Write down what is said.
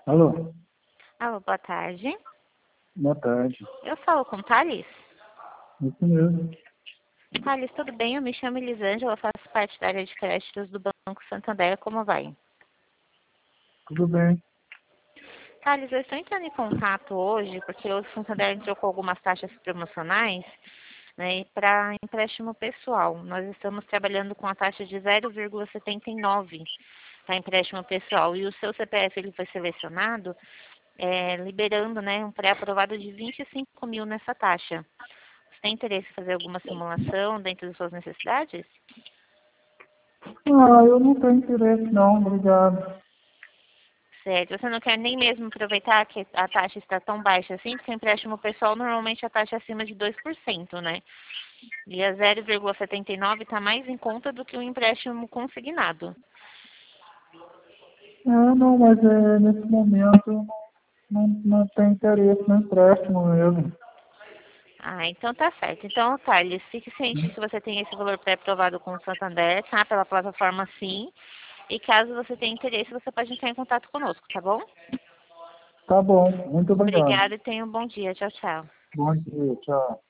Alô, Alô, boa tarde. boa tarde. Eu falo com o Thales. Isso mesmo. Thales, tudo bem? Eu me chamo Elisângela, eu faço parte da área de créditos do Banco Santander. Como vai? Tudo bem. Thales, eu estou entrando em contato hoje porque o Santander entrou com algumas taxas promocionais, né, para empréstimo pessoal. Nós estamos trabalhando com a taxa de 0,79 para empréstimo pessoal. E o seu CPF ele foi selecionado, liberando, né, um pré-aprovado de 25 mil nessa taxa. Você tem interesse em fazer alguma simulação dentro das suas necessidades? Eu não tenho interesse não, obrigado. Certo. Você não quer nem mesmo aproveitar que a taxa está tão baixa assim, porque o empréstimo pessoal normalmente a taxa é acima de 2%, né? E a 0,79 está mais em conta do que o empréstimo consignado. Não, mas nesse momento não tenho interesse no empréstimo mesmo. Ah, então tá certo. Então, Thales, fique ciente que você tem esse valor pré-aprovado com o Santander, tá? Pela plataforma Sim. E caso você tenha interesse, você pode entrar em contato conosco, tá bom? Tá bom, muito obrigado. Obrigada e tenha um bom dia. Tchau, tchau. Bom dia, tchau.